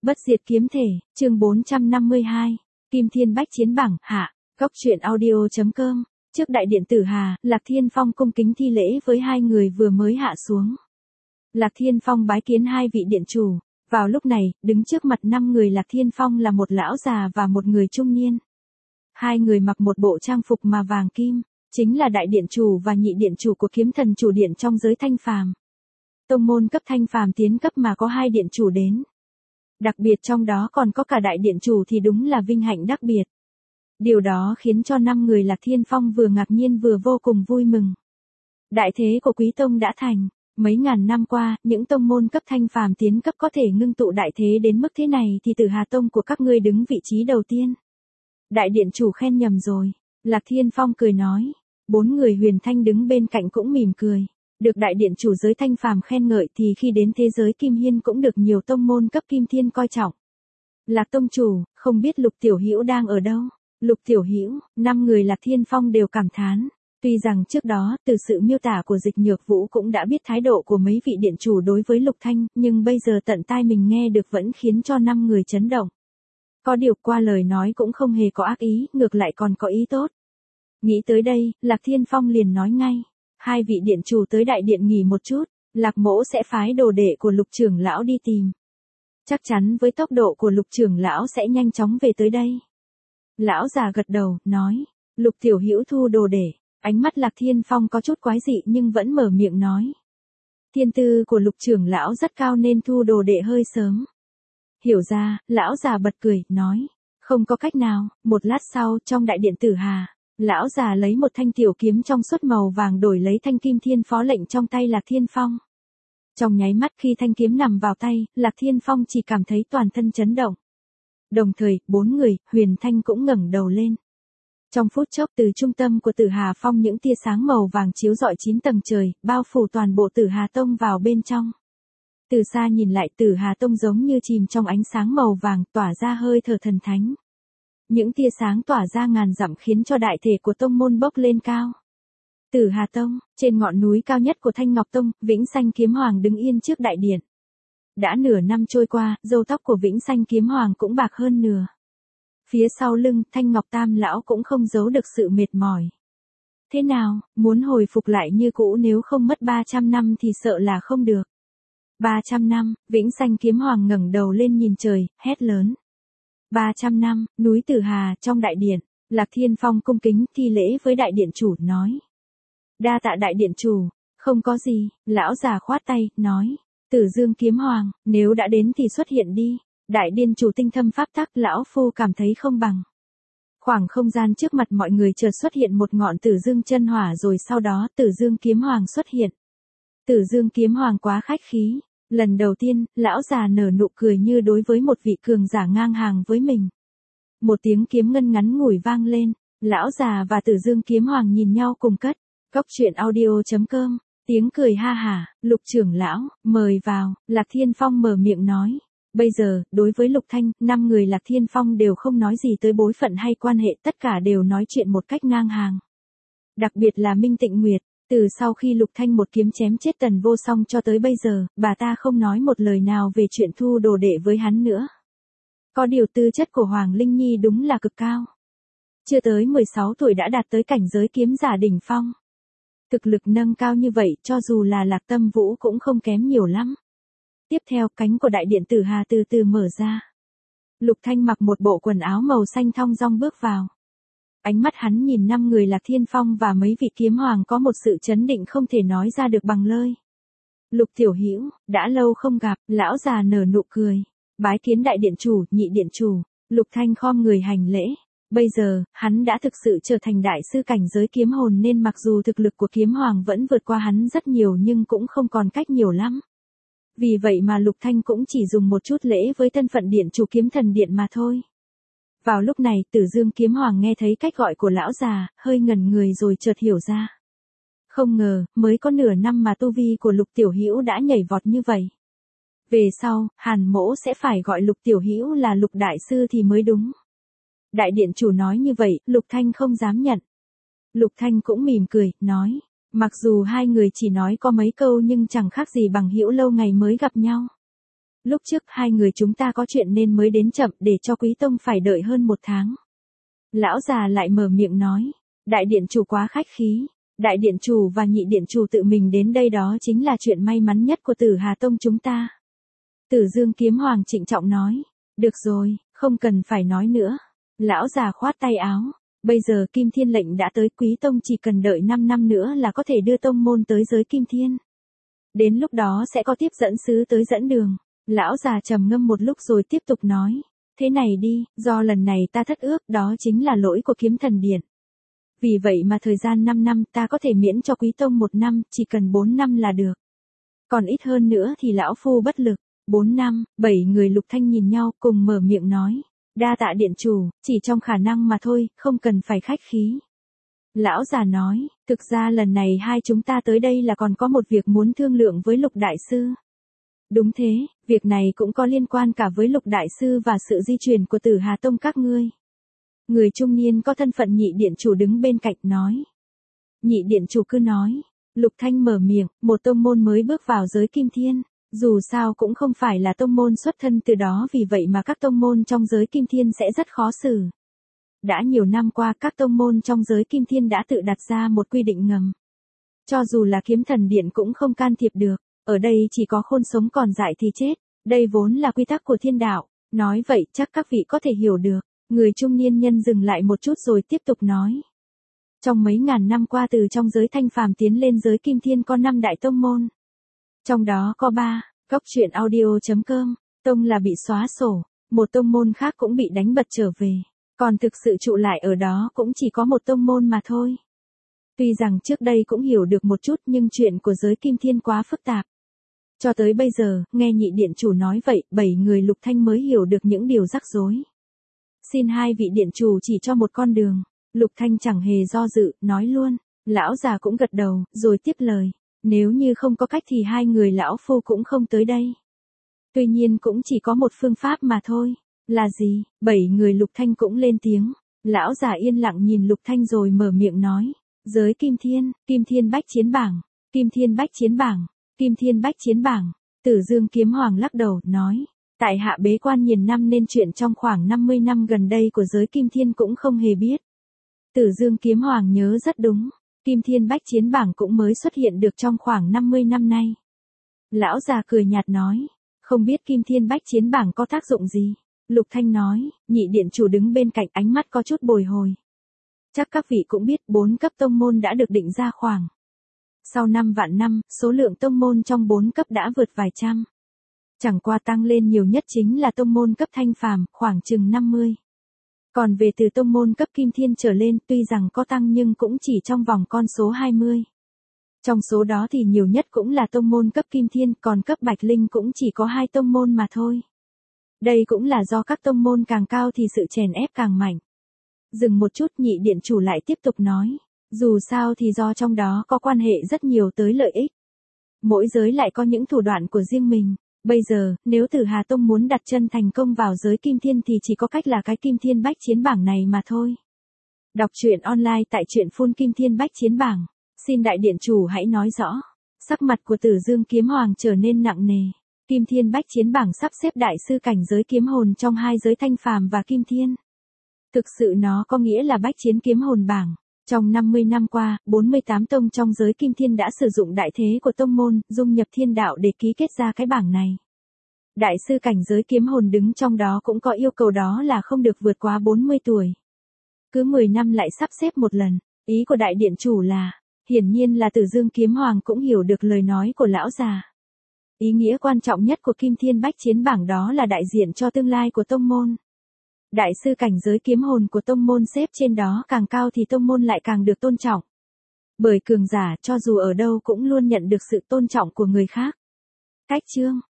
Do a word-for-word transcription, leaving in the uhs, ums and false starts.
Bất diệt kiếm thể, chương bốn trăm năm mươi hai, Kim Thiên Bách chiến bảng, hạ, góc truyện audio.com. Trước đại điện Tử Hà, Lạc Thiên Phong cung kính thi lễ với hai người vừa mới hạ xuống. Lạc Thiên Phong bái kiến hai vị điện chủ. Vào lúc này, đứng trước mặt năm người Lạc Thiên Phong là một lão già và một người trung niên. Hai người mặc một bộ trang phục mà vàng kim, chính là đại điện chủ và nhị điện chủ của Kiếm Thần Chủ Điện trong giới thanh phàm. Tông môn cấp thanh phàm tiến cấp mà có hai điện chủ đến. Đặc biệt trong đó còn có cả đại điện chủ thì đúng là vinh hạnh đặc biệt. Điều đó khiến cho năm người Lạc Thiên Phong vừa ngạc nhiên vừa vô cùng vui mừng. Đại thế của Quý Tông đã thành. Mấy ngàn năm qua, những tông môn cấp thanh phàm tiến cấp có thể ngưng tụ đại thế đến mức thế này thì Tử Hà Tông của các ngươi đứng vị trí đầu tiên. Đại điện chủ khen nhầm rồi. Lạc Thiên Phong cười nói. Bốn người Huyền Thanh đứng bên cạnh cũng mỉm cười. Được đại điện chủ giới thanh phàm khen ngợi thì khi đến thế giới Kim Hiên cũng được nhiều tông môn cấp Kim Thiên coi trọng. Lạc Tông chủ, không biết Lục Tiểu Hữu đang ở đâu? Lục Tiểu Hữu, năm người Lạc Thiên Phong đều cảm thán. Tuy rằng trước đó, từ sự miêu tả của Dịch Nhược Vũ cũng đã biết thái độ của mấy vị điện chủ đối với Lục Thanh, nhưng bây giờ tận tai mình nghe được vẫn khiến cho năm người chấn động. Có điều qua lời nói cũng không hề có ác ý, ngược lại còn có ý tốt. Nghĩ tới đây, Lạc Thiên Phong liền nói ngay. Hai vị điện chủ tới đại điện nghỉ một chút, Lạc Mỗ sẽ phái đồ đệ của Lục trưởng lão đi tìm. Chắc chắn với tốc độ của Lục trưởng lão sẽ nhanh chóng về tới đây. Lão già gật đầu, nói. Lục Tiểu Hữu thu đồ đệ. Ánh mắt Lạc Thiên Phong có chút quái dị nhưng vẫn mở miệng nói. Thiên tư của Lục trưởng lão rất cao nên thu đồ đệ hơi sớm. Hiểu ra, lão già bật cười, nói. Không có cách nào. Một lát sau, trong đại điện Tử Hà, lão già lấy một thanh tiểu kiếm trong suốt màu vàng đổi lấy thanh Kim Thiên Phó lệnh trong tay Lạc Thiên Phong. Trong nháy mắt khi thanh kiếm nằm vào tay, Lạc Thiên Phong chỉ cảm thấy toàn thân chấn động. Đồng thời, bốn người, Huyền Thanh cũng ngẩng đầu lên. Trong phút chốc từ trung tâm của Tử Hà Phong những tia sáng màu vàng chiếu rọi chín tầng trời, bao phủ toàn bộ Tử Hà Tông vào bên trong. Từ xa nhìn lại Tử Hà Tông giống như chìm trong ánh sáng màu vàng tỏa ra hơi thở thần thánh. Những tia sáng tỏa ra ngàn dặm khiến cho đại thể của tông môn bốc lên cao. Tử Hà Tông, trên ngọn núi cao nhất của Thanh Ngọc Tông, Vĩnh Sanh Kiếm Hoàng đứng yên trước đại điện. Đã nửa năm trôi qua, râu tóc của Vĩnh Sanh Kiếm Hoàng cũng bạc hơn nửa. Phía sau lưng, Thanh Ngọc Tam lão cũng không giấu được sự mệt mỏi. Thế nào, muốn hồi phục lại như cũ nếu không mất ba trăm năm thì sợ là không được. ba trăm năm, Vĩnh Sanh Kiếm Hoàng ngẩng đầu lên nhìn trời, hét lớn. ba trăm năm, núi Tử Hà, trong đại điện, Lạc Thiên Phong cung kính thi lễ với đại điện chủ, nói. Đa tạ đại điện chủ, không có gì, lão già khoát tay, nói. Tử Dương Kiếm Hoàng, nếu đã đến thì xuất hiện đi. Đại điện chủ tinh thâm pháp tắc, lão phu cảm thấy không bằng. Khoảng không gian trước mặt mọi người chợt xuất hiện một ngọn Tử Dương chân hỏa rồi sau đó Tử Dương Kiếm Hoàng xuất hiện. Tử Dương Kiếm Hoàng quá khách khí. Lần đầu tiên, lão già nở nụ cười như đối với một vị cường giả ngang hàng với mình. Một tiếng kiếm ngân ngắn ngủi vang lên, lão già và Tử Dương Kiếm Hoàng nhìn nhau cùng cất. Góc truyện audio.com, tiếng cười ha hả, Lục trưởng lão, mời vào, Lạc Thiên Phong mở miệng nói. Bây giờ, đối với Lục Thanh, năm người Lạc Thiên Phong đều không nói gì tới bối phận hay quan hệ, tất cả đều nói chuyện một cách ngang hàng. Đặc biệt là Minh Tịnh Nguyệt, từ sau khi Lục Thanh một kiếm chém chết Tần Vô Song cho tới bây giờ, bà ta không nói một lời nào về chuyện thu đồ đệ với hắn nữa. Có điều tư chất của Hoàng Linh Nhi đúng là cực cao. Chưa tới mười sáu tuổi đã đạt tới cảnh giới kiếm giả đỉnh phong. Thực lực nâng cao như vậy cho dù là Lạc Tâm Vũ cũng không kém nhiều lắm. Tiếp theo, cánh của đại điện Tử Hà từ từ mở ra. Lục Thanh mặc một bộ quần áo màu xanh thong dong bước vào. Ánh mắt hắn nhìn năm người Lạc Thiên Phong và mấy vị kiếm hoàng có một sự chấn định không thể nói ra được bằng lời. Lục Tiểu Hữu, đã lâu không gặp, lão già nở nụ cười. Bái kiến đại điện chủ, nhị điện chủ. Lục Thanh khom người hành lễ. Bây giờ, hắn đã thực sự trở thành đại sư cảnh giới kiếm hồn nên mặc dù thực lực của kiếm hoàng vẫn vượt qua hắn rất nhiều nhưng cũng không còn cách nhiều lắm. Vì vậy mà Lục Thanh cũng chỉ dùng một chút lễ với thân phận điện chủ Kiếm Thần Điện mà thôi. Vào lúc này, Tử Dương Kiếm Hoàng nghe thấy cách gọi của lão già, hơi ngẩn người rồi chợt hiểu ra. Không ngờ, mới có nửa năm mà tu vi của Lục Tiểu Hữu đã nhảy vọt như vậy. Về sau, Hàn Mỗ sẽ phải gọi Lục Tiểu Hữu là Lục Đại Sư thì mới đúng. Đại điện chủ nói như vậy, Lục Thanh không dám nhận. Lục Thanh cũng mỉm cười, nói. Mặc dù hai người chỉ nói có mấy câu nhưng chẳng khác gì bằng hữu lâu ngày mới gặp nhau. Lúc trước hai người chúng ta có chuyện nên mới đến chậm để cho Quý Tông phải đợi hơn một tháng. Lão già lại mở miệng nói. Đại điện chủ quá khách khí. Đại điện chủ và nhị điện chủ tự mình đến đây đó chính là chuyện may mắn nhất của Tử Hà Tông chúng ta. Tử Dương Kiếm Hoàng trịnh trọng nói. Được rồi, không cần phải nói nữa. Lão già khoát tay áo. Bây giờ Kim Thiên lệnh đã tới, Quý Tông chỉ cần đợi năm năm nữa là có thể đưa tông môn tới giới Kim Thiên. Đến lúc đó sẽ có tiếp dẫn sứ tới dẫn đường. Lão già trầm ngâm một lúc rồi tiếp tục nói. Thế này đi, do lần này ta thất ước, đó chính là lỗi của Kiếm Thần Điện. Vì vậy mà thời gian năm năm ta có thể miễn cho Quý Tông một năm, chỉ cần bốn năm là được. Còn ít hơn nữa thì lão phu bất lực. Bốn năm, bảy người Lục Thanh nhìn nhau cùng mở miệng nói. Đa tạ điện chủ, chỉ trong khả năng mà thôi, không cần phải khách khí. Lão già nói, thực ra lần này hai chúng ta tới đây là còn có một việc muốn thương lượng với Lục Đại Sư. Đúng thế, việc này cũng có liên quan cả với Lục Đại Sư và sự di chuyển của Tử Hà Tông các ngươi. Người trung niên có thân phận nhị điện chủ đứng bên cạnh nói. Nhị điện chủ cứ nói. Lục Thanh mở miệng, một tông môn mới bước vào giới Kim Thiên. Dù sao cũng không phải là tông môn xuất thân từ đó, vì vậy mà các tông môn trong giới Kim Thiên sẽ rất khó xử. Đã nhiều năm qua các tông môn trong giới Kim Thiên đã tự đặt ra một quy định ngầm. Cho dù là Kiếm Thần Điện cũng không can thiệp được, ở đây chỉ có khôn sống còn dại thì chết, đây vốn là quy tắc của thiên đạo, nói vậy chắc các vị có thể hiểu được. Người trung niên nhân dừng lại một chút rồi tiếp tục nói. Trong mấy ngàn năm qua từ trong giới thanh phàm tiến lên giới Kim Thiên có năm đại tông môn. Trong đó có ba, Cốc Truyện Audio chấm com, tông là bị xóa sổ, một tông môn khác cũng bị đánh bật trở về, còn thực sự trụ lại ở đó cũng chỉ có một tông môn mà thôi. Tuy rằng trước đây cũng hiểu được một chút nhưng chuyện của giới Kim Thiên quá phức tạp. Cho tới bây giờ, nghe nhị điện chủ nói vậy, bảy người Lục Thanh mới hiểu được những điều rắc rối. Xin hai vị điện chủ chỉ cho một con đường. Lục Thanh chẳng hề do dự, nói luôn. Lão già cũng gật đầu, rồi tiếp lời. Nếu như không có cách thì hai người lão phu cũng không tới đây. Tuy nhiên cũng chỉ có một phương pháp mà thôi. Là gì? Bảy người Lục Thanh cũng lên tiếng. Lão già yên lặng nhìn Lục Thanh rồi mở miệng nói. Giới Kim Thiên, Kim Thiên Bách Chiến Bảng, Kim Thiên Bách Chiến Bảng, Kim Thiên Bách Chiến Bảng. Tử Dương Kiếm Hoàng lắc đầu, nói. Tại hạ bế quan nhiều năm nên chuyện trong khoảng năm mươi năm gần đây của giới Kim Thiên cũng không hề biết. Tử Dương Kiếm Hoàng nhớ rất đúng. Kim Thiên Bách Chiến Bảng cũng mới xuất hiện được trong khoảng năm mươi năm nay. Lão già cười nhạt nói. Không biết Kim Thiên Bách Chiến Bảng có tác dụng gì? Lục Thanh nói. Nhị điện chủ đứng bên cạnh ánh mắt có chút bồi hồi. Chắc các vị cũng biết bốn cấp tông môn đã được định ra khoảng. Sau năm vạn năm, số lượng tông môn trong bốn cấp đã vượt vài trăm. Chẳng qua tăng lên nhiều nhất chính là tông môn cấp thanh phàm, khoảng chừng năm mươi. Còn về từ tông môn cấp Kim Thiên trở lên, tuy rằng có tăng nhưng cũng chỉ trong vòng con số hai mươi. Trong số đó thì nhiều nhất cũng là tông môn cấp Kim Thiên, còn cấp Bạch Linh cũng chỉ có hai tông môn mà thôi. Đây cũng là do các tông môn càng cao thì sự chèn ép càng mạnh. Dừng một chút, nhị điện chủ lại tiếp tục nói. Dù sao thì do trong đó có quan hệ rất nhiều tới lợi ích. Mỗi giới lại có những thủ đoạn của riêng mình. Bây giờ, nếu Tử Hà Tông muốn đặt chân thành công vào giới Kim Thiên thì chỉ có cách là cái Kim Thiên Bách Chiến Bảng này mà thôi. Đọc truyện online tại truyện phun Kim Thiên Bách Chiến Bảng. Xin đại điện chủ hãy nói rõ. Sắc mặt của Tử Dương Kiếm Hoàng trở nên nặng nề. Kim Thiên Bách Chiến Bảng sắp xếp đại sư cảnh giới kiếm hồn trong hai giới thanh phàm và Kim Thiên. Thực sự nó có nghĩa là Bách Chiến Kiếm Hồn Bảng. Trong năm mươi năm qua, bốn mươi tám tông trong giới Kim Thiên đã sử dụng đại thế của tông môn, dung nhập thiên đạo để ký kết ra cái bảng này. Đại sư cảnh giới kiếm hồn đứng trong đó cũng có yêu cầu, đó là không được vượt quá bốn mươi tuổi. Cứ mười năm lại sắp xếp một lần. Ý của đại điện chủ là, hiển nhiên là Tử Dương Kiếm Hoàng cũng hiểu được lời nói của lão già. Ý nghĩa quan trọng nhất của Kim Thiên Bách Chiến Bảng đó là đại diện cho tương lai của tông môn. Đại sư cảnh giới kiếm hồn của tông môn xếp trên đó càng cao thì tông môn lại càng được tôn trọng. Bởi cường giả cho dù ở đâu cũng luôn nhận được sự tôn trọng của người khác. Cách chương